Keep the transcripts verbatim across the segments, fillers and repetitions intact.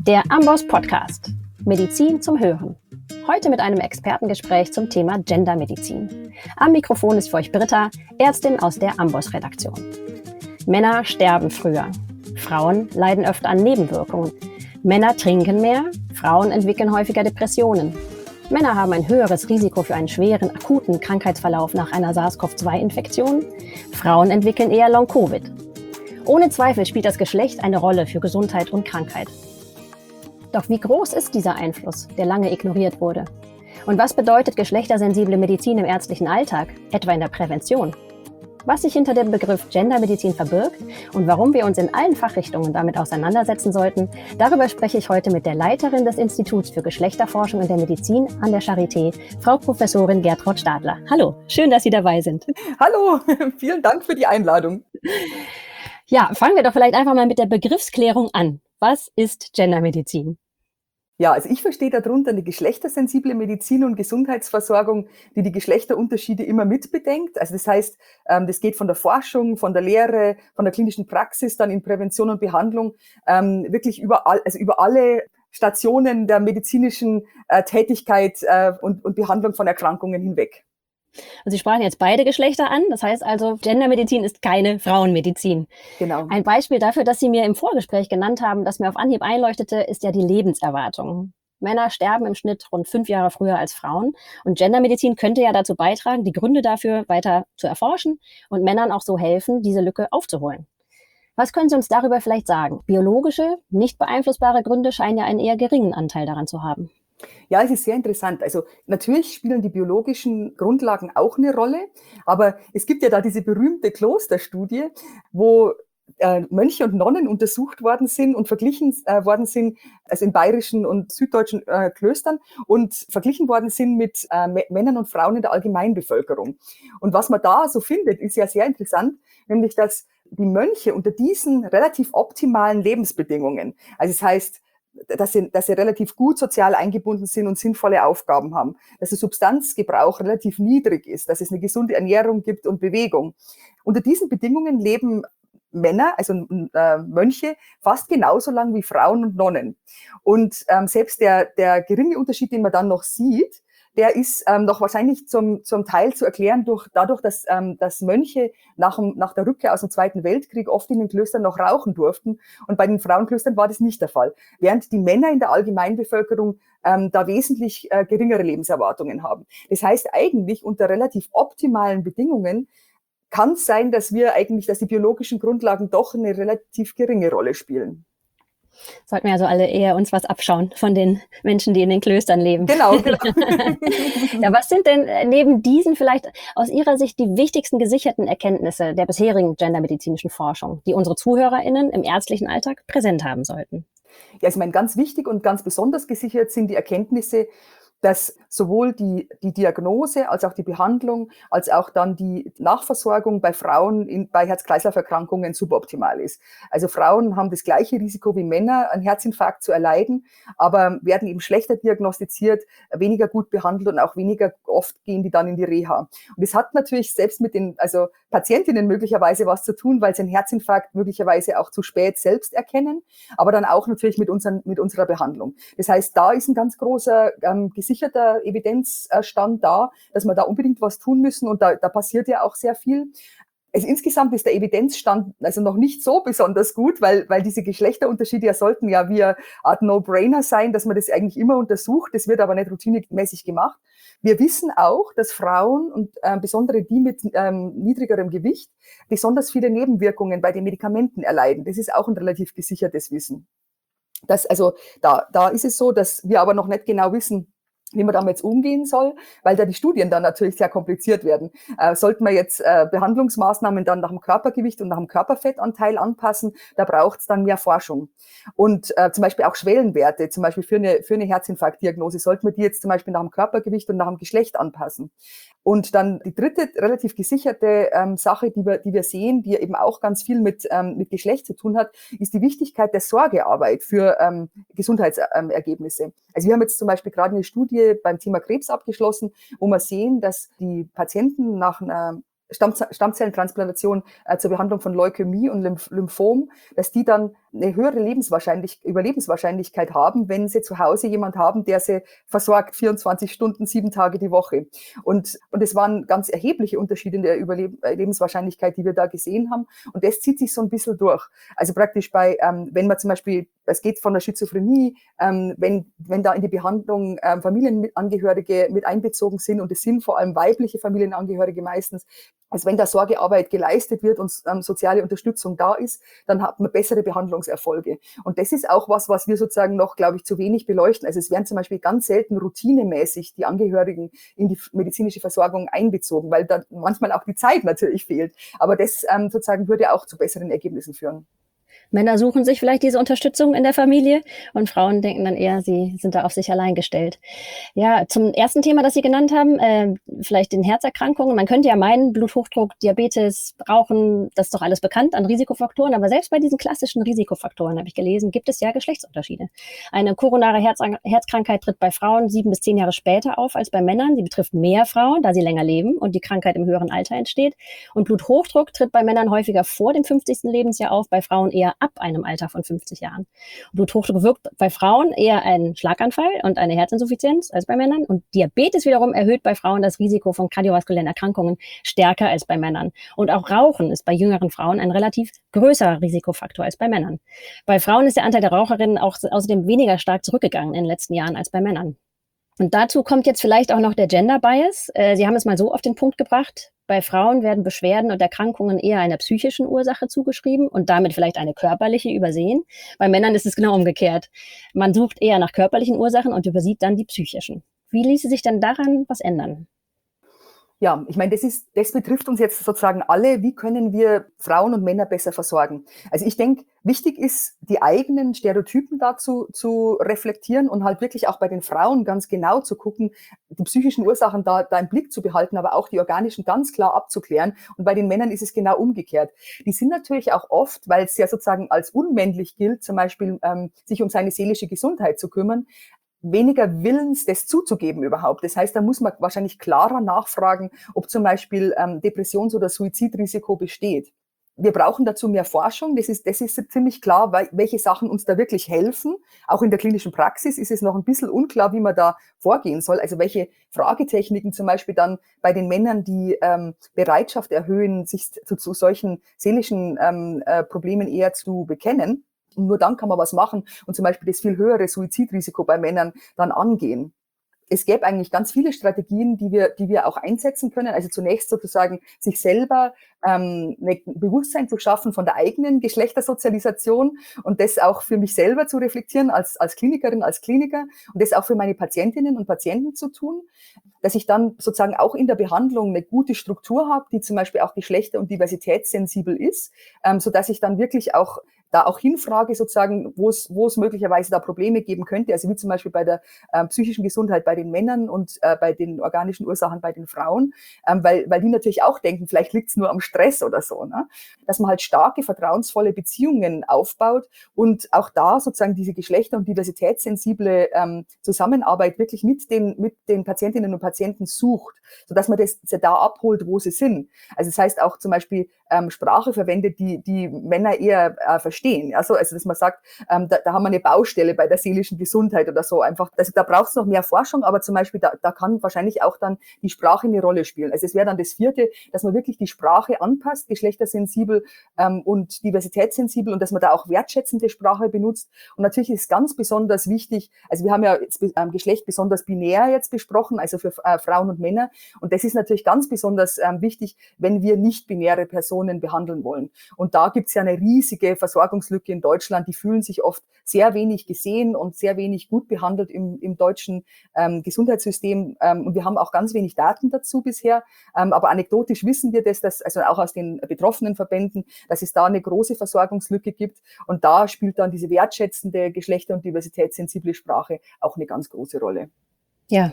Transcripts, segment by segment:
Der Amboss Podcast. Medizin zum Hören. Heute mit einem Expertengespräch zum Thema Gendermedizin. Am Mikrofon ist für euch Britta, Ärztin aus der Amboss-Redaktion. Männer sterben früher. Frauen leiden öfter an Nebenwirkungen. Männer trinken mehr. Frauen entwickeln häufiger Depressionen. Männer haben ein höheres Risiko für einen schweren, akuten Krankheitsverlauf nach einer SARS-CoV zwei Infektion. Frauen entwickeln eher Long-Covid. Ohne Zweifel spielt das Geschlecht eine Rolle für Gesundheit und Krankheit. Doch wie groß ist dieser Einfluss, der lange ignoriert wurde? Und was bedeutet geschlechtersensible Medizin im ärztlichen Alltag, etwa in der Prävention? Was sich hinter dem Begriff Gendermedizin verbirgt und warum wir uns in allen Fachrichtungen damit auseinandersetzen sollten, darüber spreche ich heute mit der Leiterin des Instituts für Geschlechterforschung in der Medizin an der Charité, Frau Professorin Gertraud Stadler. Hallo, schön, dass Sie dabei sind. Hallo, vielen Dank für die Einladung. Ja, fangen wir doch vielleicht einfach mal mit der Begriffsklärung an. Was ist Gendermedizin? Ja, also ich verstehe darunter eine geschlechtersensible Medizin und Gesundheitsversorgung, die die Geschlechterunterschiede immer mitbedenkt. Also das heißt, das geht von der Forschung, von der Lehre, von der klinischen Praxis, dann in Prävention und Behandlung, wirklich überall, also über alle Stationen der medizinischen Tätigkeit und, und Behandlung von Erkrankungen hinweg. Und Sie sprachen jetzt beide Geschlechter an. Das heißt also, Gendermedizin ist keine Frauenmedizin. Genau. Ein Beispiel dafür, das Sie mir im Vorgespräch genannt haben, das mir auf Anhieb einleuchtete, ist ja die Lebenserwartung. Männer sterben im Schnitt rund fünf Jahre früher als Frauen. Und Gendermedizin könnte ja dazu beitragen, die Gründe dafür weiter zu erforschen und Männern auch so helfen, diese Lücke aufzuholen. Was können Sie uns darüber vielleicht sagen? Biologische, nicht beeinflussbare Gründe scheinen ja einen eher geringen Anteil daran zu haben. Ja, es ist sehr interessant. Also natürlich spielen die biologischen Grundlagen auch eine Rolle, aber es gibt ja da diese berühmte Klosterstudie, wo äh, Mönche und Nonnen untersucht worden sind und verglichen äh, worden sind, also in bayerischen und süddeutschen äh, Klöstern und verglichen worden sind mit äh, Männern und Frauen in der Allgemeinbevölkerung. Und was man da so findet, ist ja sehr interessant, nämlich dass die Mönche unter diesen relativ optimalen Lebensbedingungen, also das heißt, dass sie, dass sie relativ gut sozial eingebunden sind und sinnvolle Aufgaben haben, dass der Substanzgebrauch relativ niedrig ist, dass es eine gesunde Ernährung gibt und Bewegung. Unter diesen Bedingungen leben Männer, also äh, Mönche, fast genauso lang wie Frauen und Nonnen. Und ähm, selbst der, der geringe Unterschied, den man dann noch sieht, der ist ähm, noch wahrscheinlich zum, zum Teil zu erklären durch, dadurch, dass, ähm, dass Mönche nach, dem, nach der Rückkehr aus dem Zweiten Weltkrieg oft in den Klöstern noch rauchen durften. Und bei den Frauenklöstern war das nicht der Fall. Während die Männer in der Allgemeinbevölkerung ähm, da wesentlich äh, geringere Lebenserwartungen haben. Das heißt eigentlich unter relativ optimalen Bedingungen kann es sein, dass wir eigentlich, dass die biologischen Grundlagen doch eine relativ geringe Rolle spielen. Sollten wir also alle eher uns was abschauen von den Menschen, die in den Klöstern leben. Genau, genau. Ja, was sind denn neben diesen vielleicht aus Ihrer Sicht die wichtigsten gesicherten Erkenntnisse der bisherigen gendermedizinischen Forschung, die unsere ZuhörerInnen im ärztlichen Alltag präsent haben sollten? Ja, ich meine, ganz wichtig und ganz besonders gesichert sind die Erkenntnisse, dass sowohl die, die Diagnose als auch die Behandlung, als auch dann die Nachversorgung bei Frauen in, bei Herz-Kreislauf-Erkrankungen suboptimal ist. Also Frauen haben das gleiche Risiko wie Männer, einen Herzinfarkt zu erleiden, aber werden eben schlechter diagnostiziert, weniger gut behandelt und auch weniger oft gehen die dann in die Reha. Und das hat natürlich selbst mit den also Patientinnen möglicherweise was zu tun, weil sie einen Herzinfarkt möglicherweise auch zu spät selbst erkennen, aber dann auch natürlich mit, unseren, mit unserer Behandlung. Das heißt, da ist ein ganz großer ähm, gesicherter Evidenzstand da, dass wir da unbedingt was tun müssen und da, da passiert ja auch sehr viel. Also insgesamt ist der Evidenzstand also noch nicht so besonders gut, weil, weil diese Geschlechterunterschiede ja sollten ja wie eine Art No-Brainer sein, dass man das eigentlich immer untersucht. Das wird aber nicht routinemäßig gemacht. Wir wissen auch, dass Frauen und äh, besonders die mit ähm, niedrigerem Gewicht besonders viele Nebenwirkungen bei den Medikamenten erleiden. Das ist auch ein relativ gesichertes Wissen. Das, also da, da ist es so, dass wir aber noch nicht genau wissen, wie man damit umgehen soll, weil da die Studien dann natürlich sehr kompliziert werden. Äh, sollten wir jetzt äh, Behandlungsmaßnahmen dann nach dem Körpergewicht und nach dem Körperfettanteil anpassen, da braucht es dann mehr Forschung. Und äh, zum Beispiel auch Schwellenwerte, zum Beispiel für eine, für eine Herzinfarktdiagnose, sollten wir die jetzt zum Beispiel nach dem Körpergewicht und nach dem Geschlecht anpassen. Und dann die dritte relativ gesicherte ähm, Sache, die wir, die wir sehen, die eben auch ganz viel mit, ähm, mit Geschlecht zu tun hat, ist die Wichtigkeit der Sorgearbeit für ähm, Gesundheitsergebnisse. Ähm, also wir haben jetzt zum Beispiel gerade eine Studie beim Thema Krebs abgeschlossen, wo wir sehen, dass die Patienten nach einer Stammzellentransplantation äh, zur Behandlung von Leukämie und Lymph- Lymphom, dass die dann eine höhere Lebenswahrscheinlich- Überlebenswahrscheinlichkeit haben, wenn sie zu Hause jemand haben, der sie versorgt, vierundzwanzig Stunden, sieben Tage die Woche. Und, und es waren ganz erhebliche Unterschiede in der Überlebenswahrscheinlichkeit, die wir da gesehen haben. Und das zieht sich so ein bisschen durch. Also praktisch bei, ähm, wenn man zum Beispiel, es geht von der Schizophrenie, ähm, wenn, wenn da in die Behandlung ähm, Familienangehörige mit einbezogen sind, und es sind vor allem weibliche Familienangehörige meistens, also wenn da Sorgearbeit geleistet wird und ähm, soziale Unterstützung da ist, dann hat man bessere Behandlungserfolge. Und das ist auch was, was wir sozusagen noch, glaube ich, zu wenig beleuchten. Also es werden zum Beispiel ganz selten routinemäßig die Angehörigen in die medizinische Versorgung einbezogen, weil da manchmal auch die Zeit natürlich fehlt. Aber das ähm, sozusagen würde auch zu besseren Ergebnissen führen. Männer suchen sich vielleicht diese Unterstützung in der Familie und Frauen denken dann eher, sie sind da auf sich allein gestellt. Ja, zum ersten Thema, das Sie genannt haben, äh, vielleicht den Herzerkrankungen. Man könnte ja meinen, Bluthochdruck, Diabetes, Rauchen, das ist doch alles bekannt an Risikofaktoren. Aber selbst bei diesen klassischen Risikofaktoren, habe ich gelesen, gibt es ja Geschlechtsunterschiede. Eine koronare Herz- Herzkrankheit tritt bei Frauen sieben bis zehn Jahre später auf als bei Männern. Sie betrifft mehr Frauen, da sie länger leben und die Krankheit im höheren Alter entsteht. Und Bluthochdruck tritt bei Männern häufiger vor dem fünfzigsten Lebensjahr auf, bei Frauen eher ab einem Alter von fünfzig Jahren. Bluthochdruck wirkt bei Frauen eher einen Schlaganfall und eine Herzinsuffizienz als bei Männern. Und Diabetes wiederum erhöht bei Frauen das Risiko von kardiovaskulären Erkrankungen stärker als bei Männern. Und auch Rauchen ist bei jüngeren Frauen ein relativ größerer Risikofaktor als bei Männern. Bei Frauen ist der Anteil der Raucherinnen auch außerdem weniger stark zurückgegangen in den letzten Jahren als bei Männern. Und dazu kommt jetzt vielleicht auch noch der Gender Bias. Äh, Sie haben es mal so auf den Punkt gebracht. Bei Frauen werden Beschwerden und Erkrankungen eher einer psychischen Ursache zugeschrieben und damit vielleicht eine körperliche übersehen. Bei Männern ist es genau umgekehrt. Man sucht eher nach körperlichen Ursachen und übersieht dann die psychischen. Wie ließe sich denn daran was ändern? Ja, ich meine, das ist, das betrifft uns jetzt sozusagen alle. Wie können wir Frauen und Männer besser versorgen? Also ich denke, wichtig ist, die eigenen Stereotypen dazu zu reflektieren und halt wirklich auch bei den Frauen ganz genau zu gucken, die psychischen Ursachen da, da im Blick zu behalten, aber auch die organischen ganz klar abzuklären. Und bei den Männern ist es genau umgekehrt. Die sind natürlich auch oft, weil es ja sozusagen als unmännlich gilt, zum Beispiel ähm, sich um seine seelische Gesundheit zu kümmern, weniger willens, das zuzugeben überhaupt. Das heißt, da muss man wahrscheinlich klarer nachfragen, ob zum Beispiel ähm, Depressions- oder Suizidrisiko besteht. Wir brauchen dazu mehr Forschung. Das ist, das ist ziemlich klar, welche Sachen uns da wirklich helfen. Auch in der klinischen Praxis ist es noch ein bisschen unklar, wie man da vorgehen soll. Also welche Fragetechniken zum Beispiel dann bei den Männern die ähm, Bereitschaft erhöhen, sich zu, zu solchen seelischen ähm, äh, Problemen eher zu bekennen. Und nur dann kann man was machen und zum Beispiel das viel höhere Suizidrisiko bei Männern dann angehen. Es gäbe eigentlich ganz viele Strategien, die wir, die wir auch einsetzen können. Also zunächst sozusagen sich selber ähm, ein Bewusstsein zu schaffen von der eigenen Geschlechtersozialisation und das auch für mich selber zu reflektieren als, als Klinikerin, als Kliniker und das auch für meine Patientinnen und Patienten zu tun, dass ich dann sozusagen auch in der Behandlung eine gute Struktur habe, die zum Beispiel auch geschlechter- und diversitätssensibel ist, ähm, sodass ich dann wirklich auch da auch hinfrage sozusagen, wo es, wo es möglicherweise da Probleme geben könnte, also wie zum Beispiel bei der äh, psychischen Gesundheit bei den Männern und äh, bei den organischen Ursachen bei den Frauen, ähm, weil, weil die natürlich auch denken, vielleicht liegt es nur am Stress oder so, ne? Dass man halt starke, vertrauensvolle Beziehungen aufbaut und auch da sozusagen diese geschlechter- und diversitätssensible ähm, Zusammenarbeit wirklich mit den, mit den Patientinnen und Patienten sucht, sodass man das, das da abholt, wo sie sind. Also das heißt auch zum Beispiel ähm, Sprache verwendet, die, die Männer eher äh, verstehen. Also, also dass man sagt, ähm, da, da haben wir eine Baustelle bei der seelischen Gesundheit oder so einfach. Also da braucht es noch mehr Forschung, aber zum Beispiel da, da kann wahrscheinlich auch dann die Sprache eine Rolle spielen. Also es wäre dann das vierte, dass man wirklich die Sprache anpasst, geschlechtersensibel ähm, und diversitätssensibel und dass man da auch wertschätzende Sprache benutzt. Und natürlich ist ganz besonders wichtig, also wir haben ja jetzt, ähm, Geschlecht besonders binär jetzt besprochen, also für äh, Frauen und Männer. Und das ist natürlich ganz besonders ähm, wichtig, wenn wir nicht-binäre Personen behandeln wollen. Und da gibt es ja eine riesige Versorgungslücke in Deutschland. Die fühlen sich oft sehr wenig gesehen und sehr wenig gut behandelt im, im deutschen ähm, Gesundheitssystem. Ähm, und wir haben auch ganz wenig Daten dazu bisher. Ähm, aber anekdotisch wissen wir das, dass, also auch aus den betroffenen Verbänden, dass es da eine große Versorgungslücke gibt. Und da spielt dann diese wertschätzende, geschlechter- und diversitätssensible Sprache auch eine ganz große Rolle. Ja.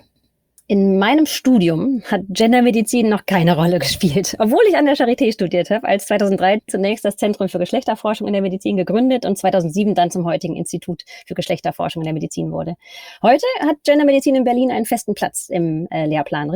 In meinem Studium hat Gendermedizin noch keine Rolle gespielt, obwohl ich an der Charité studiert habe, als zweitausenddrei zunächst das Zentrum für Geschlechterforschung in der Medizin gegründet und zweitausendsieben dann zum heutigen Institut für Geschlechterforschung in der Medizin wurde. Heute hat Gendermedizin in Berlin einen festen Platz im äh, Lehrplan, richtig?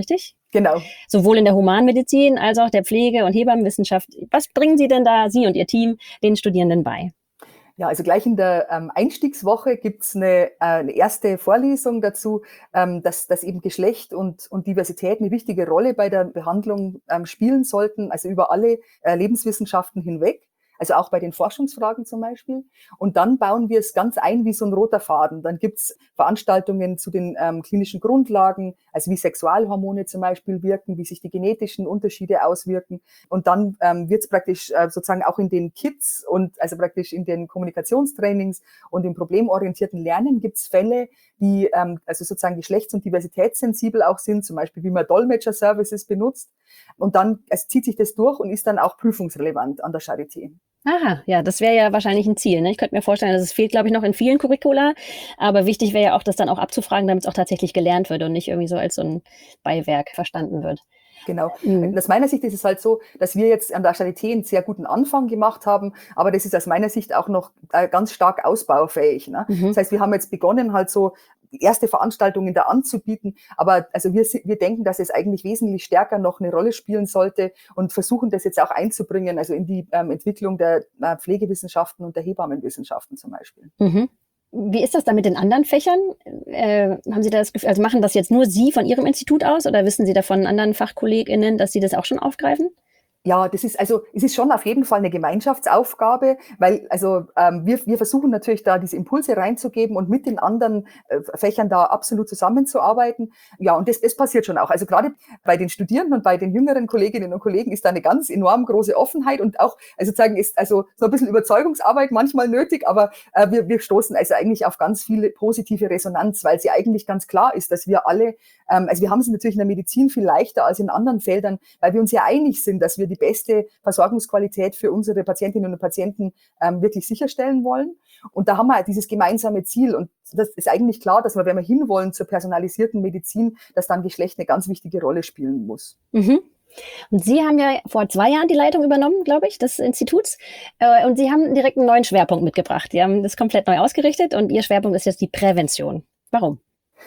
Genau. Sowohl in der Humanmedizin als auch der Pflege- und Hebammenwissenschaft. Was bringen Sie denn da, Sie und Ihr Team, den Studierenden bei? Ja, also gleich in der ähm, Einstiegswoche gibt's eine, äh, eine erste Vorlesung dazu, ähm, dass, dass eben Geschlecht und, und Diversität eine wichtige Rolle bei der Behandlung ähm, spielen sollten, also über alle äh, Lebenswissenschaften hinweg. Also auch bei den Forschungsfragen zum Beispiel. Und dann bauen wir es ganz ein wie so ein roter Faden. Dann gibt's Veranstaltungen zu den ähm, klinischen Grundlagen, also wie Sexualhormone zum Beispiel wirken, wie sich die genetischen Unterschiede auswirken. Und dann ähm, wird's praktisch äh, sozusagen auch in den Kits und also praktisch in den Kommunikationstrainings und im problemorientierten Lernen gibt's Fälle, die ähm, also sozusagen geschlechts- und diversitätssensibel auch sind, zum Beispiel wie man Dolmetscher-Services benutzt. Und dann es zieht sich das durch und ist dann auch prüfungsrelevant an der Charité. Aha, ja, das wäre ja wahrscheinlich ein Ziel. Ne? Ich könnte mir vorstellen, dass es fehlt, glaube ich, noch in vielen Curricula. Aber wichtig wäre ja auch, das dann auch abzufragen, damit es auch tatsächlich gelernt wird und nicht irgendwie so als so ein Beiwerk verstanden wird. Genau. Mhm. Aus meiner Sicht ist es halt so, dass wir jetzt an der Charité einen sehr guten Anfang gemacht haben, aber das ist aus meiner Sicht auch noch äh, ganz stark ausbaufähig. Ne? Mhm. Das heißt, wir haben jetzt begonnen, halt so die erste Veranstaltungen da anzubieten, aber also wir, wir denken, dass es eigentlich wesentlich stärker noch eine Rolle spielen sollte und versuchen das jetzt auch einzubringen, also in die ähm, Entwicklung der äh, Pflegewissenschaften und der Hebammenwissenschaften zum Beispiel. Mhm. Wie ist das dann mit den anderen Fächern? Äh, haben Sie da das Gefühl, also machen das jetzt nur Sie von Ihrem Institut aus oder wissen Sie da von anderen FachkollegInnen, dass Sie das auch schon aufgreifen? Ja, das ist also, es ist schon auf jeden Fall eine Gemeinschaftsaufgabe, weil also ähm, wir, wir versuchen natürlich da diese Impulse reinzugeben und mit den anderen äh, Fächern da absolut zusammenzuarbeiten. Ja, und das, das passiert schon auch. Also gerade bei den Studierenden und bei den jüngeren Kolleginnen und Kollegen ist da eine ganz enorm große Offenheit und auch, also sozusagen ist also so ein bisschen Überzeugungsarbeit manchmal nötig, aber äh, wir, wir stoßen also eigentlich auf ganz viele positive Resonanz, weil sie eigentlich ganz klar ist, dass wir alle, ähm, also wir haben es natürlich in der Medizin viel leichter als in anderen Feldern, weil wir uns ja einig sind, dass wir die beste Versorgungsqualität für unsere Patientinnen und Patienten ähm, wirklich sicherstellen wollen. Und da haben wir dieses gemeinsame Ziel. Und das ist eigentlich klar, dass wir, wenn wir hinwollen zur personalisierten Medizin, dass dann Geschlecht eine ganz wichtige Rolle spielen muss. Mhm. Und Sie haben ja vor zwei Jahren die Leitung übernommen, glaube ich, des Instituts. Äh, und Sie haben direkt einen neuen Schwerpunkt mitgebracht. Sie haben das komplett neu ausgerichtet und Ihr Schwerpunkt ist jetzt die Prävention. Warum?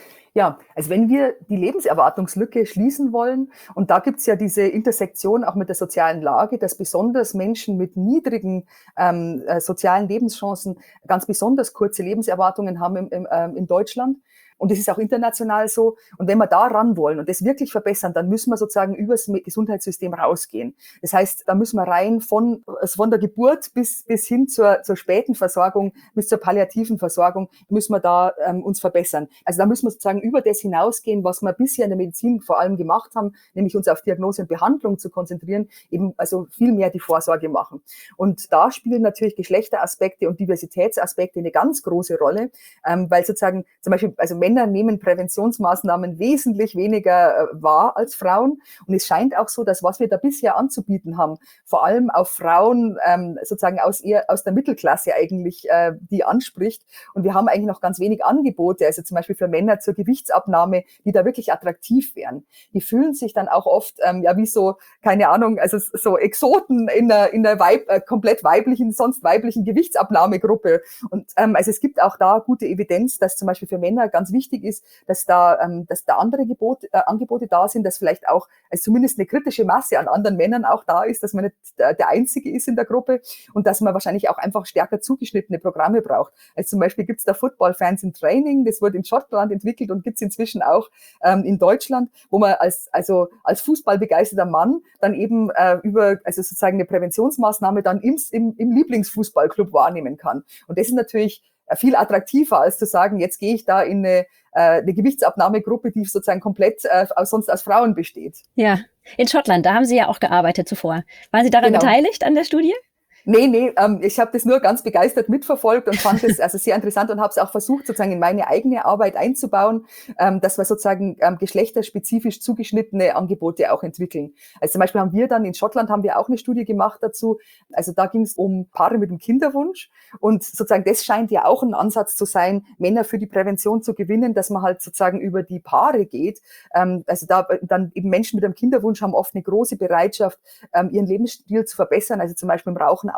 Ja, also wenn wir die Lebenserwartungslücke schließen wollen, und da gibt's ja diese Intersektion auch mit der sozialen Lage, dass besonders Menschen mit niedrigen ähm, äh, sozialen Lebenschancen ganz besonders kurze Lebenserwartungen haben im, im, ähm, in Deutschland. Und das ist auch international so. Und wenn wir da ran wollen und das wirklich verbessern, dann müssen wir sozusagen übers Gesundheitssystem rausgehen. Das heißt, da müssen wir rein von, von der Geburt bis, bis hin zur, zur späten Versorgung, bis zur palliativen Versorgung, müssen wir da ähm, uns verbessern. Also da müssen wir sozusagen über das hinausgehen, was wir bisher in der Medizin vor allem gemacht haben, nämlich uns auf Diagnose und Behandlung zu konzentrieren, eben also viel mehr die Vorsorge machen. Und da spielen natürlich Geschlechteraspekte und Diversitätsaspekte eine ganz große Rolle, ähm, weil sozusagen zum Beispiel, also Männer nehmen Präventionsmaßnahmen wesentlich weniger äh, wahr als Frauen. Und es scheint auch so, dass was wir da bisher anzubieten haben, vor allem auf Frauen ähm, sozusagen aus, eher, aus der Mittelklasse eigentlich äh, die anspricht. Und wir haben eigentlich noch ganz wenig Angebote, also zum Beispiel für Männer zur Gewichtsabnahme, die da wirklich attraktiv wären. Die fühlen sich dann auch oft ähm, ja wie so, keine Ahnung, also so Exoten in einer, in einer Weib, äh, komplett weiblichen, sonst weiblichen Gewichtsabnahmegruppe. Und ähm, also es gibt auch da gute Evidenz, dass zum Beispiel für Männer ganz wichtig ist, dass da, ähm, dass da andere Gebot, äh, Angebote da sind, dass vielleicht auch also zumindest eine kritische Masse an anderen Männern auch da ist, dass man nicht der, der Einzige ist in der Gruppe und dass man wahrscheinlich auch einfach stärker zugeschnittene Programme braucht. Also zum Beispiel gibt es da Football Fans in Training, das wurde in Schottland entwickelt und gibt es inzwischen auch ähm, in Deutschland, wo man als, also als fußballbegeisterter Mann dann eben äh, über also sozusagen eine Präventionsmaßnahme dann im, im, im Lieblingsfußballclub wahrnehmen kann. Und das ist natürlich viel attraktiver, als zu sagen, jetzt gehe ich da in eine, äh, eine Gewichtsabnahmegruppe, die sozusagen komplett äh, aus, sonst aus Frauen besteht. Ja, in Schottland, da haben Sie ja auch gearbeitet zuvor. Waren Sie daran Genau. beteiligt an der Studie? Nee, nee, ähm, ich habe das nur ganz begeistert mitverfolgt und fand es also sehr interessant und habe es auch versucht, sozusagen in meine eigene Arbeit einzubauen, ähm, dass wir sozusagen ähm, geschlechterspezifisch zugeschnittene Angebote auch entwickeln. Also zum Beispiel haben wir dann in Schottland haben wir auch eine Studie gemacht dazu. Also da ging es um Paare mit einem Kinderwunsch und sozusagen das scheint ja auch ein Ansatz zu sein, Männer für die Prävention zu gewinnen, dass man halt sozusagen über die Paare geht. Ähm, also da dann eben Menschen mit einem Kinderwunsch haben oft eine große Bereitschaft, ähm, ihren Lebensstil zu verbessern, also zum Beispiel im Rauchen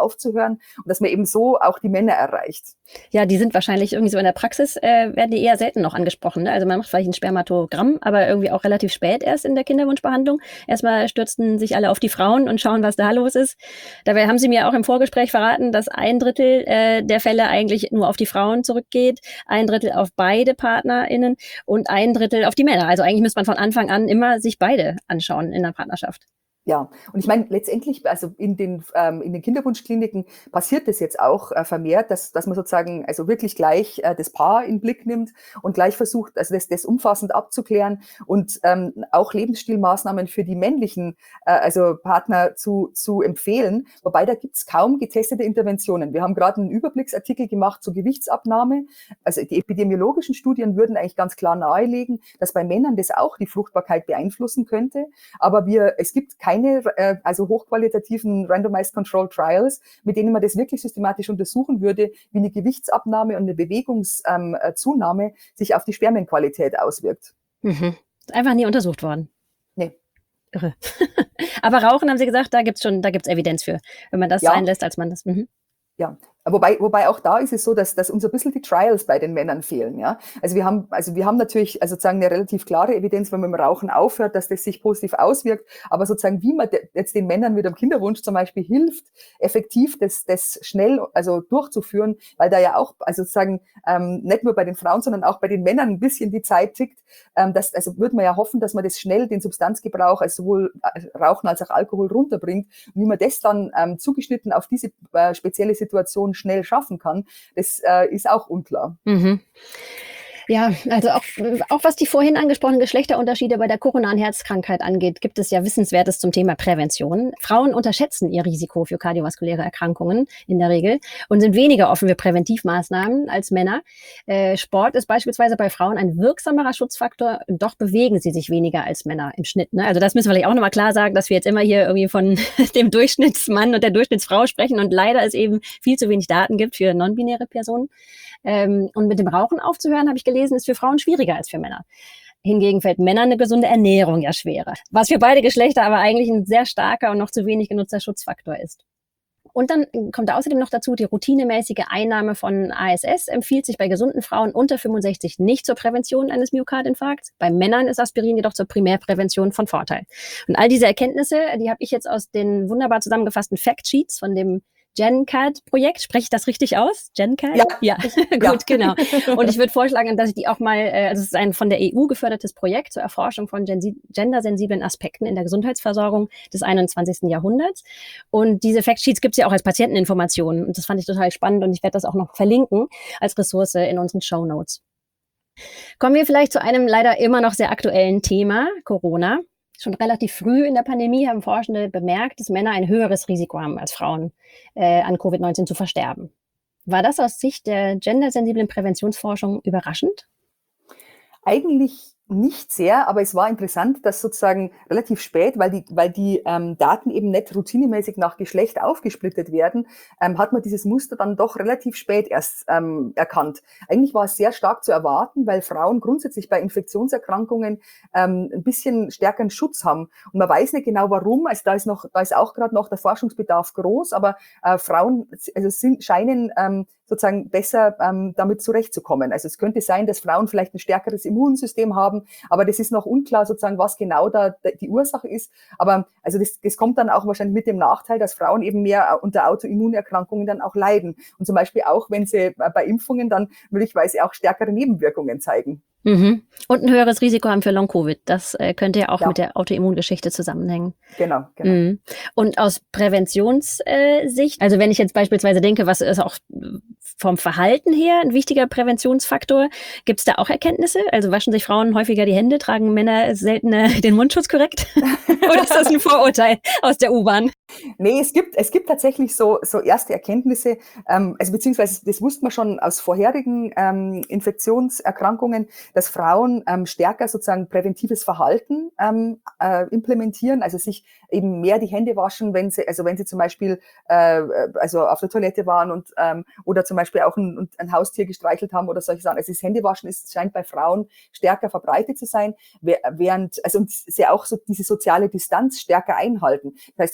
aufzuhören und dass man eben so auch die Männer erreicht. Ja, die sind wahrscheinlich irgendwie so in der Praxis, äh, werden die eher selten noch angesprochen. Ne? Also man macht vielleicht ein Spermatogramm, aber irgendwie auch relativ spät erst in der Kinderwunschbehandlung. Erstmal stürzten sich alle auf die Frauen und schauen, was da los ist. Dabei haben sie mir auch im Vorgespräch verraten, dass ein Drittel äh, der Fälle eigentlich nur auf die Frauen zurückgeht, ein Drittel auf beide PartnerInnen und ein Drittel auf die Männer. Also eigentlich müsste man von Anfang an immer sich beide anschauen in der Partnerschaft. Ja, und ich meine, letztendlich, also in den, ähm, in den Kinderwunschkliniken passiert das jetzt auch äh, vermehrt, dass, dass man sozusagen also wirklich gleich äh, das Paar in den Blick nimmt und gleich versucht, also das, das umfassend abzuklären und ähm, auch Lebensstilmaßnahmen für die männlichen äh, also Partner zu, zu empfehlen. Wobei da gibt's kaum getestete Interventionen. Wir haben gerade einen Überblicksartikel gemacht zur Gewichtsabnahme. Also die epidemiologischen Studien würden eigentlich ganz klar nahelegen, dass bei Männern das auch die Fruchtbarkeit beeinflussen könnte. Aber wir, es gibt keine keine äh, also hochqualitativen Randomized Control Trials, mit denen man das wirklich systematisch untersuchen würde, wie eine Gewichtsabnahme und eine Bewegungszunahme ähm, sich auf die Spermienqualität auswirkt. Mhm. Ist einfach nie untersucht worden. Nee. Irre. Aber Rauchen, haben Sie gesagt, da gibt's schon, da gibt's Evidenz für, wenn man das ja. sein lässt, als man das. Mhm. Ja, wobei, wobei auch da ist es so, dass, dass uns ein bisschen die Trials bei den Männern fehlen. Ja? Also wir haben, also wir haben natürlich also sozusagen eine relativ klare Evidenz, wenn man mit dem Rauchen aufhört, dass das sich positiv auswirkt. Aber sozusagen, wie man de, jetzt den Männern mit dem Kinderwunsch zum Beispiel hilft, effektiv das, das schnell also durchzuführen, weil da ja auch also sozusagen ähm, nicht nur bei den Frauen, sondern auch bei den Männern ein bisschen die Zeit tickt. Ähm, das, also würde man ja hoffen, dass man das schnell den Substanzgebrauch, also sowohl Rauchen als auch Alkohol runterbringt. Und wie man das dann ähm, zugeschnitten auf diese äh, spezielle Situation schnell schaffen kann, das äh, ist auch unklar. Mhm. Ja, also auch, auch was die vorhin angesprochenen Geschlechterunterschiede bei der koronaren Herzkrankheit angeht, gibt es ja Wissenswertes zum Thema Prävention. Frauen unterschätzen ihr Risiko für kardiovaskuläre Erkrankungen in der Regel und sind weniger offen für Präventivmaßnahmen als Männer. Äh, Sport ist beispielsweise bei Frauen ein wirksamerer Schutzfaktor, doch bewegen sie sich weniger als Männer im Schnitt. Ne? Also das müssen wir vielleicht auch nochmal klar sagen, dass wir jetzt immer hier irgendwie von dem Durchschnittsmann und der Durchschnittsfrau sprechen und leider es eben viel zu wenig Daten gibt für non-binäre Personen. Ähm, und mit dem Rauchen aufzuhören, habe ich gelesen, ist für Frauen schwieriger als für Männer. Hingegen fällt Männern eine gesunde Ernährung ja schwerer. Was für beide Geschlechter aber eigentlich ein sehr starker und noch zu wenig genutzter Schutzfaktor ist. Und dann kommt da außerdem noch dazu, die routinemäßige Einnahme von A S S empfiehlt sich bei gesunden Frauen unter fünfundsechzig nicht zur Prävention eines Myokardinfarkts. Bei Männern ist Aspirin jedoch zur Primärprävention von Vorteil. Und all diese Erkenntnisse, die habe ich jetzt aus den wunderbar zusammengefassten Factsheets von dem GenCat-Projekt. Spreche ich das richtig aus? GenCat? Ja. Ja, gut, ja. Genau. Und ich würde vorschlagen, dass ich die auch mal, äh, also es ist ein von der E U gefördertes Projekt zur Erforschung von gen- gendersensiblen Aspekten in der Gesundheitsversorgung des einundzwanzigsten Jahrhunderts. Und diese Factsheets gibt es ja auch als Patienteninformationen. Und das fand ich total spannend und ich werde das auch noch verlinken als Ressource in unseren Shownotes. Kommen wir vielleicht zu einem leider immer noch sehr aktuellen Thema, Corona. Schon relativ früh in der Pandemie haben Forschende bemerkt, dass Männer ein höheres Risiko haben als Frauen, äh, an Covid neunzehn zu versterben. War das aus Sicht der gendersensiblen Präventionsforschung überraschend? Eigentlich nicht sehr, aber es war interessant, dass sozusagen relativ spät, weil die, weil die ähm, Daten eben nicht routinemäßig nach Geschlecht aufgesplittet werden, ähm, hat man dieses Muster dann doch relativ spät erst ähm, erkannt. Eigentlich war es sehr stark zu erwarten, weil Frauen grundsätzlich bei Infektionserkrankungen ähm, ein bisschen stärkeren Schutz haben. Und man weiß nicht genau warum, also da ist noch, da ist auch gerade noch der Forschungsbedarf groß, aber äh, Frauen also sind, scheinen ähm, sozusagen besser ähm, damit zurechtzukommen. Also es könnte sein, dass Frauen vielleicht ein stärkeres Immunsystem haben, aber das ist noch unklar sozusagen, was genau da die Ursache ist. Aber also das, das kommt dann auch wahrscheinlich mit dem Nachteil, dass Frauen eben mehr unter Autoimmunerkrankungen dann auch leiden. Und zum Beispiel auch, wenn sie bei Impfungen dann möglicherweise auch stärkere Nebenwirkungen zeigen. Mhm. Und ein höheres Risiko haben für Long-Covid. Das äh, könnte ja auch ja. mit der Autoimmungeschichte zusammenhängen. Genau, genau. Mhm. Und aus Präventionssicht, äh, also wenn ich jetzt beispielsweise denke, was ist auch vom Verhalten her ein wichtiger Präventionsfaktor, gibt es da auch Erkenntnisse? Also waschen sich Frauen häufiger die Hände, tragen Männer seltener den Mundschutz korrekt? Oder ist das ein Vorurteil aus der U-Bahn? Nee, es gibt, es gibt tatsächlich so, so erste Erkenntnisse, ähm, also beziehungsweise das wusste man schon aus vorherigen ähm, Infektionserkrankungen, dass Frauen ähm, stärker sozusagen präventives Verhalten ähm, äh, implementieren, also sich eben mehr die Hände waschen, wenn sie, also wenn sie zum Beispiel äh, also auf der Toilette waren und ähm, oder zum Beispiel auch ein, ein Haustier gestreichelt haben oder solche Sachen. Also das Händewaschen ist, scheint bei Frauen stärker verbreitet zu sein, während, also und sie auch so diese soziale Distanz stärker einhalten. Das heißt, Frauen haben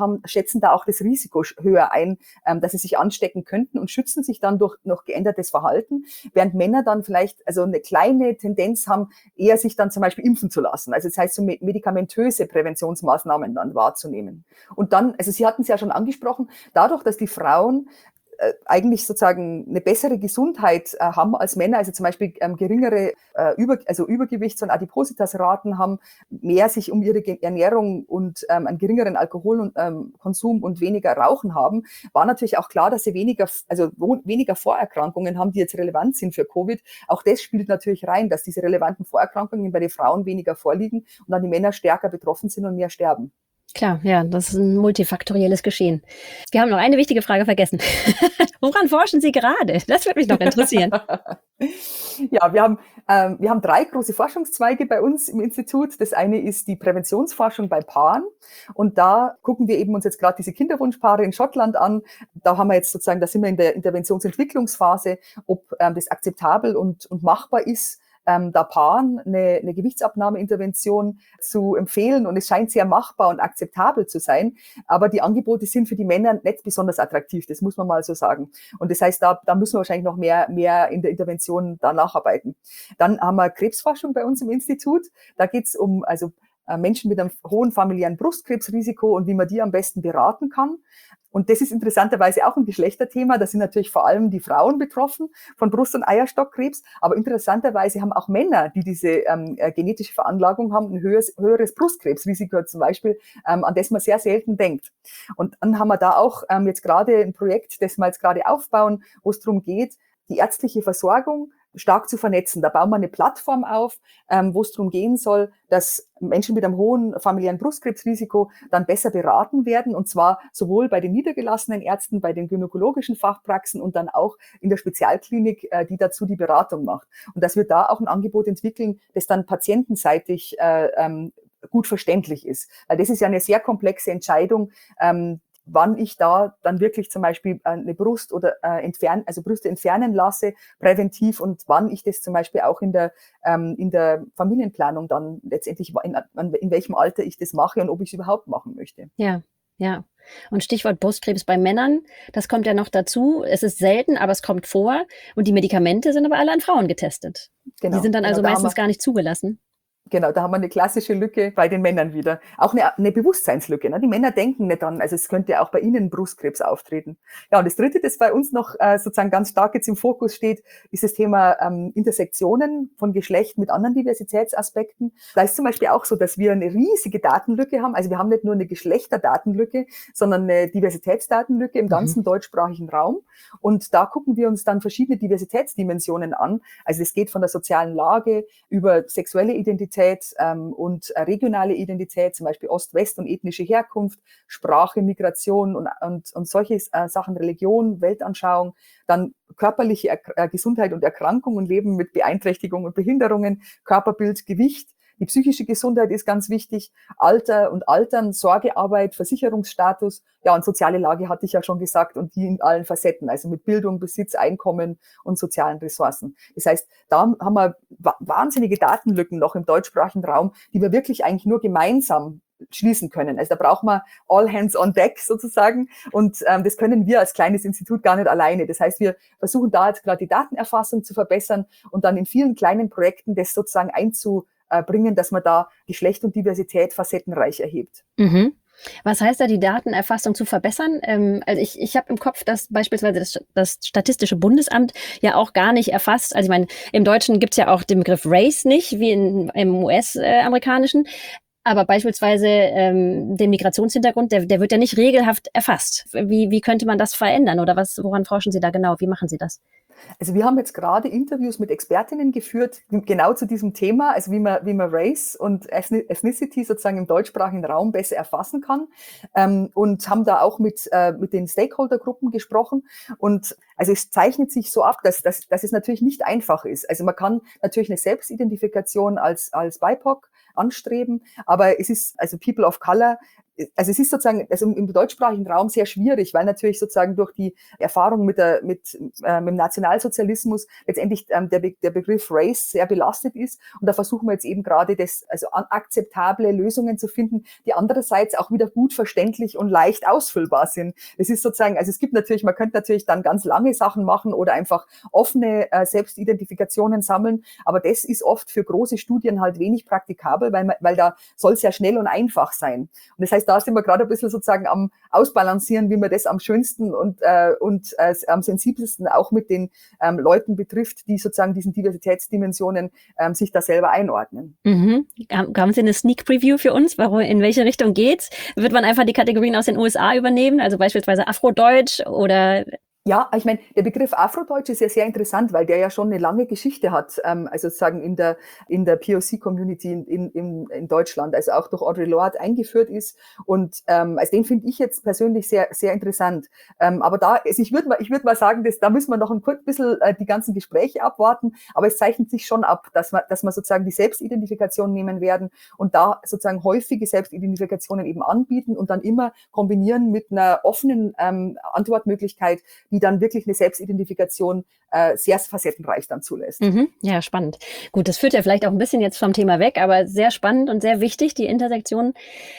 haben, schätzen da auch das Risiko höher ein, ähm, dass sie sich anstecken könnten und schützen sich dann durch noch geändertes Verhalten, während Männer dann vielleicht also eine kleine Tendenz haben, eher sich dann zum Beispiel impfen zu lassen. Also das heißt, so medikamentöse Präventionsmaßnahmen dann wahrzunehmen. Und dann, also Sie hatten es ja schon angesprochen, dadurch, dass die Frauen äh, eigentlich sozusagen eine bessere Gesundheit äh, haben als Männer, also zum Beispiel ähm, geringere äh, Über, also Übergewichts- und Adipositasraten haben, mehr sich um ihre Ernährung und ähm, einen geringeren Alkoholkonsum ähm, und weniger Rauchen haben, war natürlich auch klar, dass sie weniger, also weniger Vorerkrankungen haben, die jetzt relevant sind für Covid. Auch das spielt natürlich rein, dass diese relevanten Vorerkrankungen bei den Frauen weniger vorliegen und dann die Männer stärker betroffen sind und mehr sterben. Klar, ja, das ist ein multifaktorielles Geschehen. Wir haben noch eine wichtige Frage vergessen. Woran forschen Sie gerade? Das würde mich noch interessieren. Ja, wir haben, ähm, wir haben drei große Forschungszweige bei uns im Institut. Das eine ist die Präventionsforschung bei Paaren. Und da gucken wir eben uns jetzt gerade diese Kinderwunschpaare in Schottland an. Da haben wir jetzt sozusagen, da sind wir in der Interventionsentwicklungsphase, ob ähm, das akzeptabel und, und machbar ist, Ähm, da Paaren eine, eine Gewichtsabnahmeintervention zu empfehlen. Und es scheint sehr machbar und akzeptabel zu sein. Aber die Angebote sind für die Männer nicht besonders attraktiv. Das muss man mal so sagen. Und das heißt, da, da müssen wir wahrscheinlich noch mehr, mehr in der Intervention da nacharbeiten. Dann haben wir Krebsforschung bei uns im Institut. Da geht es um also Menschen mit einem hohen familiären Brustkrebsrisiko und wie man die am besten beraten kann. Und das ist interessanterweise auch ein Geschlechterthema. Da sind natürlich vor allem die Frauen betroffen von Brust- und Eierstockkrebs. Aber interessanterweise haben auch Männer, die diese ähm, genetische Veranlagung haben, ein höheres, höheres Brustkrebsrisiko zum Beispiel, ähm, an das man sehr selten denkt. Und dann haben wir da auch ähm, jetzt gerade ein Projekt, das wir jetzt gerade aufbauen, wo es darum geht, die ärztliche Versorgung stark zu vernetzen. Da bauen wir eine Plattform auf, ähm, wo es darum gehen soll, dass Menschen mit einem hohen familiären Brustkrebsrisiko dann besser beraten werden, und zwar sowohl bei den niedergelassenen Ärzten, bei den gynäkologischen Fachpraxen und dann auch in der Spezialklinik, äh, die dazu die Beratung macht. Und dass wir da auch ein Angebot entwickeln, das dann patientenseitig äh, ähm, gut verständlich ist. Weil das ist ja eine sehr komplexe Entscheidung, ähm, wann ich da dann wirklich zum Beispiel eine Brust oder äh, entfernen, also Brüste entfernen lasse, präventiv, und wann ich das zum Beispiel auch in der, ähm, in der Familienplanung dann letztendlich, in, in welchem Alter ich das mache und ob ich es überhaupt machen möchte. Ja, ja. Und Stichwort Brustkrebs bei Männern, das kommt ja noch dazu. Es ist selten, aber es kommt vor. Und die Medikamente sind aber alle an Frauen getestet. Genau, die sind dann genau, also da meistens wir, gar nicht zugelassen. Genau, da haben wir eine klassische Lücke bei den Männern wieder. Auch eine, eine Bewusstseinslücke. Ne? Die Männer denken nicht dran, also es könnte auch bei ihnen Brustkrebs auftreten. Ja, und das Dritte, das bei uns noch äh, sozusagen ganz stark jetzt im Fokus steht, ist das Thema ähm, Intersektionen von Geschlecht mit anderen Diversitätsaspekten. Da ist zum Beispiel auch so, dass wir eine riesige Datenlücke haben. Also wir haben nicht nur eine Geschlechterdatenlücke, sondern eine Diversitätsdatenlücke im ganzen mhm. deutschsprachigen Raum. Und da gucken wir uns dann verschiedene Diversitätsdimensionen an. Also es geht von der sozialen Lage über sexuelle Identität, ähm, und äh, regionale Identität, zum Beispiel Ost-West und ethnische Herkunft, Sprache, Migration und, und, und solche äh, Sachen, Religion, Weltanschauung, dann körperliche er äh, Gesundheit und Erkrankung und Leben mit Beeinträchtigungen und Behinderungen, Körperbild, Gewicht. Die psychische Gesundheit ist ganz wichtig, Alter und Altern, Sorgearbeit, Versicherungsstatus, ja, und soziale Lage hatte ich ja schon gesagt, und die in allen Facetten, also mit Bildung, Besitz, Einkommen und sozialen Ressourcen. Das heißt, da haben wir wahnsinnige Datenlücken noch im deutschsprachigen Raum, die wir wirklich eigentlich nur gemeinsam schließen können. Also da braucht man all hands on deck sozusagen, und ähm, das können wir als kleines Institut gar nicht alleine. Das heißt, wir versuchen da jetzt gerade die Datenerfassung zu verbessern und dann in vielen kleinen Projekten das sozusagen einzubringen, dass man da Geschlecht und Diversität facettenreich erhebt. Mhm. Was heißt da, die Datenerfassung zu verbessern? Ähm, also ich, ich habe im Kopf, dass beispielsweise das, das Statistische Bundesamt ja auch gar nicht erfasst. Also ich meine, im Deutschen gibt es ja auch den Begriff Race nicht, wie in, im U S-amerikanischen. Aber beispielsweise ähm, den Migrationshintergrund, der, der wird ja nicht regelhaft erfasst. Wie, wie könnte man das verändern, oder was, woran forschen Sie da genau? Wie machen Sie das? Also wir haben jetzt gerade Interviews mit Expertinnen geführt, genau zu diesem Thema, also wie man, wie man Race und Ethnicity sozusagen im deutschsprachigen Raum besser erfassen kann, ähm, und haben da auch mit, äh, mit den Stakeholdergruppen gesprochen. Und also es zeichnet sich so ab, dass, dass, dass es natürlich nicht einfach ist. Also man kann natürlich eine Selbstidentifikation als, als B I P O C anstreben, aber es ist, also People of Color also es ist sozusagen also im deutschsprachigen Raum sehr schwierig, weil natürlich sozusagen durch die Erfahrung mit, der, mit, äh, mit dem Nationalsozialismus letztendlich ähm, der, Be- der Begriff Race sehr belastet ist. Und da versuchen wir jetzt eben gerade das, also akzeptable Lösungen zu finden, die andererseits auch wieder gut verständlich und leicht ausfüllbar sind. Es ist sozusagen, also es gibt natürlich, man könnte natürlich dann ganz lange Sachen machen oder einfach offene äh, Selbstidentifikationen sammeln, aber das ist oft für große Studien halt wenig praktikabel, weil, man, weil da soll es ja schnell und einfach sein. Und das heißt, da sind wir gerade ein bisschen sozusagen am Ausbalancieren, wie man das am schönsten und, äh, und äh, am sensibelsten auch mit den ähm, Leuten betrifft, die sozusagen diesen Diversitätsdimensionen ähm, sich da selber einordnen. Mhm. Haben Sie eine Sneak Preview für uns? Warum, in welche Richtung geht's? Wird man einfach die Kategorien aus den U S A übernehmen, also beispielsweise Afrodeutsch oder? Ja, ich meine, der Begriff Afrodeutsch ist ja sehr interessant, weil der ja schon eine lange Geschichte hat, ähm, also sozusagen in der, in der P O C-Community in, in, in Deutschland, also auch durch Audre Lorde eingeführt ist. Und ähm, also den finde ich jetzt persönlich sehr, sehr interessant. Ähm, aber da, also ich würde mal, ich würde mal sagen, dass, da müssen wir noch ein kurz bisschen äh, die ganzen Gespräche abwarten, aber es zeichnet sich schon ab, dass wir, dass wir sozusagen die Selbstidentifikation nehmen werden und da sozusagen häufige Selbstidentifikationen eben anbieten und dann immer kombinieren mit einer offenen ähm, Antwortmöglichkeit, die dann wirklich eine Selbstidentifikation äh, sehr facettenreich dann zulässt. Mhm. Ja, spannend. Gut, das führt ja vielleicht auch ein bisschen jetzt vom Thema weg, aber sehr spannend und sehr wichtig, die Intersektion.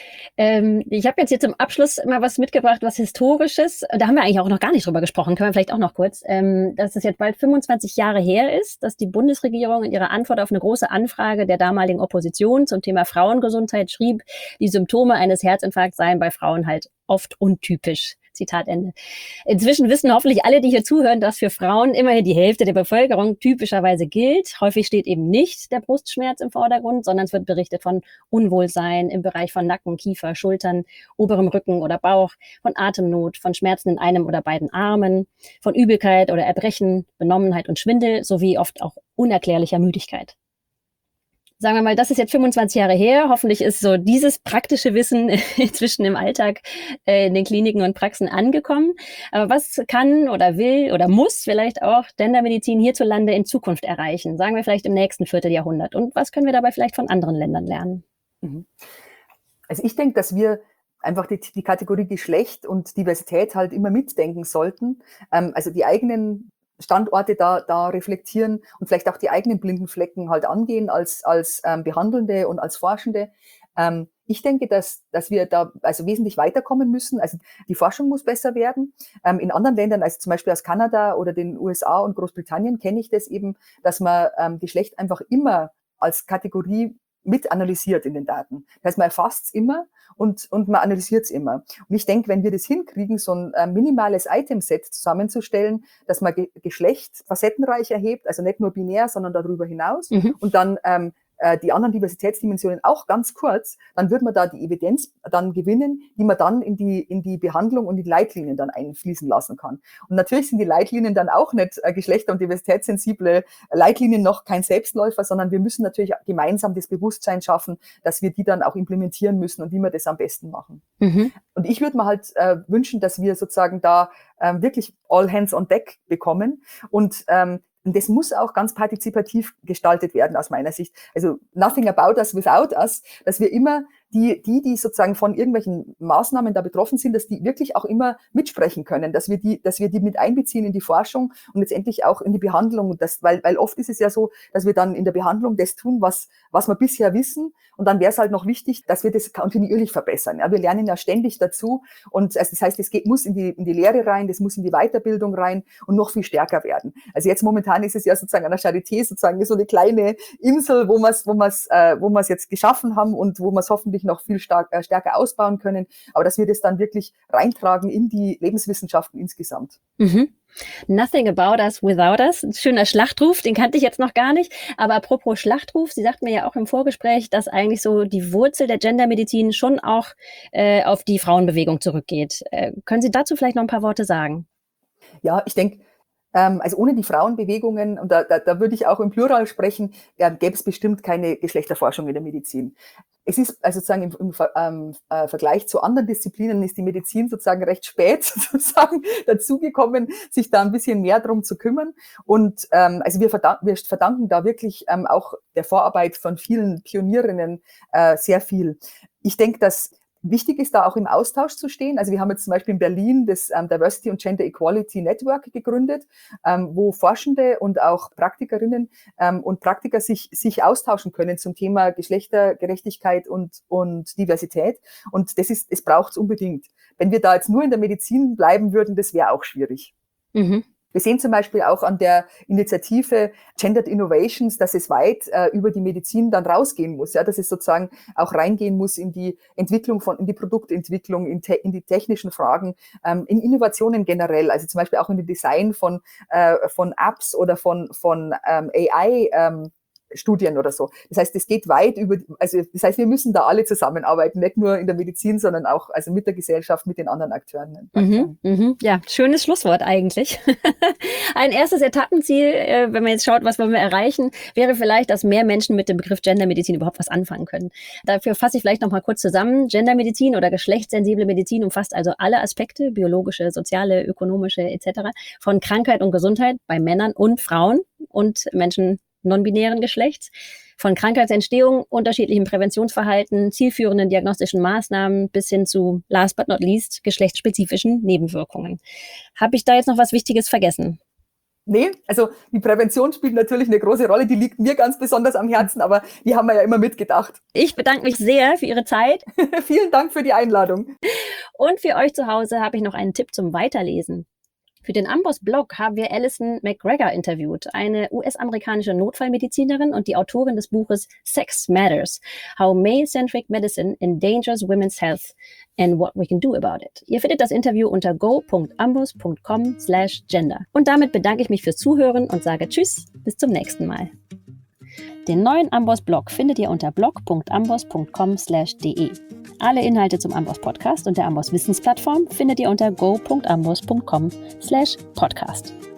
Ähm, ich habe jetzt hier zum Abschluss mal was mitgebracht, was Historisches. Da haben wir eigentlich auch noch gar nicht drüber gesprochen, können wir vielleicht auch noch kurz, ähm, dass es jetzt bald fünfundzwanzig Jahre her ist, dass die Bundesregierung in ihrer Antwort auf eine große Anfrage der damaligen Opposition zum Thema Frauengesundheit schrieb, die Symptome eines Herzinfarkts seien bei Frauen halt oft untypisch. Zitat Ende. Inzwischen wissen hoffentlich alle, die hier zuhören, dass für Frauen immerhin die Hälfte der Bevölkerung typischerweise gilt. Häufig steht eben nicht der Brustschmerz im Vordergrund, sondern es wird berichtet von Unwohlsein im Bereich von Nacken, Kiefer, Schultern, oberem Rücken oder Bauch, von Atemnot, von Schmerzen in einem oder beiden Armen, von Übelkeit oder Erbrechen, Benommenheit und Schwindel sowie oft auch unerklärlicher Müdigkeit. Sagen wir mal, das ist jetzt fünfundzwanzig Jahre her. Hoffentlich ist so dieses praktische Wissen inzwischen im Alltag äh, in den Kliniken und Praxen angekommen. Aber was kann oder will oder muss vielleicht auch Gendermedizin hierzulande in Zukunft erreichen? Sagen wir vielleicht im nächsten Vierteljahrhundert. Und was können wir dabei vielleicht von anderen Ländern lernen? Also ich denke, dass wir einfach die, die Kategorie Geschlecht und Diversität halt immer mitdenken sollten. Ähm, also die eigenen Standorte da, da reflektieren und vielleicht auch die eigenen blinden Flecken halt angehen als, als ähm, Behandelnde und als Forschende. Ähm, ich denke, dass, dass wir da also wesentlich weiterkommen müssen. Also die Forschung muss besser werden. Ähm, in anderen Ländern, also zum Beispiel aus Kanada oder den U S A und Großbritannien, kenne ich das eben, dass man ähm, Geschlecht einfach immer als Kategorie mit analysiert in den Daten. Das heißt, man erfasst es immer und, und man analysiert es immer. Und ich denke, wenn wir das hinkriegen, so ein äh, minimales Itemset zusammenzustellen, dass man Ge- Geschlecht facettenreich erhebt, also nicht nur binär, sondern darüber hinaus, mhm. und dann ähm, äh, die anderen Diversitätsdimensionen auch ganz kurz, dann wird man da die Evidenz dann gewinnen, die man dann in die, in die Behandlung und die Leitlinien dann einfließen lassen kann. Und natürlich sind die Leitlinien dann auch nicht äh, geschlechter- und diversitätssensible Leitlinien noch kein Selbstläufer, sondern wir müssen natürlich gemeinsam das Bewusstsein schaffen, dass wir die dann auch implementieren müssen und wie wir das am besten machen. Mhm. Und ich würde mir halt äh, wünschen, dass wir sozusagen da äh, wirklich all hands on deck bekommen und ähm, Und das muss auch ganz partizipativ gestaltet werden aus meiner Sicht. Also nothing about us without us, dass wir immer die, die, die sozusagen von irgendwelchen Maßnahmen da betroffen sind, dass die wirklich auch immer mitsprechen können, dass wir die, dass wir die mit einbeziehen in die Forschung und letztendlich auch in die Behandlung. Das, weil, weil oft ist es ja so, dass wir dann in der Behandlung das tun, was, was wir bisher wissen. Und dann wäre es halt noch wichtig, dass wir das kontinuierlich verbessern. Ja, wir lernen ja ständig dazu. Und also das heißt, es geht, muss in die, in die Lehre rein, das muss in die Weiterbildung rein und noch viel stärker werden. Also jetzt momentan ist es ja sozusagen an der Charité sozusagen so eine kleine Insel, wo wir es, wo wir es, äh, wo wir es jetzt geschaffen haben und wo wir es hoffentlich noch viel stark, äh, stärker ausbauen können. Aber dass wir das dann wirklich reintragen in die Lebenswissenschaften insgesamt. Mhm. Nothing about us without us. Ein schöner Schlachtruf, den kannte ich jetzt noch gar nicht. Aber apropos Schlachtruf, Sie sagten mir ja auch im Vorgespräch, dass eigentlich so die Wurzel der Gendermedizin schon auch äh, auf die Frauenbewegung zurückgeht. Äh, können Sie dazu vielleicht noch ein paar Worte sagen? Ja, ich denke, ähm, also ohne die Frauenbewegungen, und da, da, da würde ich auch im Plural sprechen, ja, gäbe es bestimmt keine Geschlechterforschung in der Medizin. Es ist also sozusagen im, im ähm, äh, Vergleich zu anderen Disziplinen ist die Medizin sozusagen recht spät sozusagen dazugekommen, sich da ein bisschen mehr drum zu kümmern. Und ähm, also wir, verdank, wir verdanken da wirklich ähm, auch der Vorarbeit von vielen Pionierinnen äh, sehr viel. Ich denke, dass wichtig ist, da auch im Austausch zu stehen. Also wir haben jetzt zum Beispiel in Berlin das ähm, Diversity und Gender Equality Network gegründet, ähm, wo Forschende und auch Praktikerinnen ähm, und Praktiker sich, sich austauschen können zum Thema Geschlechtergerechtigkeit und, und Diversität. Und das ist, es braucht es unbedingt. Wenn wir da jetzt nur in der Medizin bleiben würden, das wäre auch schwierig. Mhm. Wir sehen zum Beispiel auch an der Initiative Gendered Innovations, dass es weit äh, über die Medizin dann rausgehen muss, ja, dass es sozusagen auch reingehen muss in die Entwicklung von, in die Produktentwicklung, in, te- in die technischen Fragen, ähm, in Innovationen generell, also zum Beispiel auch in den Design von, äh, von Apps oder von, von ähm, A I, ähm, Studien oder so. Das heißt, es geht weit über, also das heißt, wir müssen da alle zusammenarbeiten, nicht nur in der Medizin, sondern auch also mit der Gesellschaft, mit den anderen Akteuren. Mhm, mhm. Ja, schönes Schlusswort eigentlich. Ein erstes Etappenziel, äh, wenn man jetzt schaut, was wollen wir erreichen, wäre vielleicht, dass mehr Menschen mit dem Begriff Gendermedizin überhaupt was anfangen können. Dafür fasse ich vielleicht noch mal kurz zusammen. Gendermedizin oder geschlechtssensible Medizin umfasst also alle Aspekte, biologische, soziale, ökonomische et cetera, von Krankheit und Gesundheit bei Männern und Frauen und Menschen non-binären Geschlechts, von Krankheitsentstehung, unterschiedlichem Präventionsverhalten, zielführenden diagnostischen Maßnahmen bis hin zu, last but not least, geschlechtsspezifischen Nebenwirkungen. Habe ich da jetzt noch was Wichtiges vergessen? Nee, also die Prävention spielt natürlich eine große Rolle, die liegt mir ganz besonders am Herzen, aber die haben wir ja immer mitgedacht. Ich bedanke mich sehr für Ihre Zeit. Vielen Dank für die Einladung. Und für euch zu Hause habe ich noch einen Tipp zum Weiterlesen. Für den Amboss-Blog haben wir Alison McGregor interviewt, eine U S-amerikanische Notfallmedizinerin und die Autorin des Buches Sex Matters, How Male-Centric Medicine Endangers Women's Health and What We Can Do About It. Ihr findet das Interview unter go punkt amboss punkt com slash gender. Und damit bedanke ich mich fürs Zuhören und sage Tschüss, bis zum nächsten Mal. Den neuen Amboss-Blog findet ihr unter blog punkt amboss punkt com slash de. Alle Inhalte zum Amboss-Podcast und der Amboss-Wissensplattform findet ihr unter go punkt amboss punkt com slash podcast.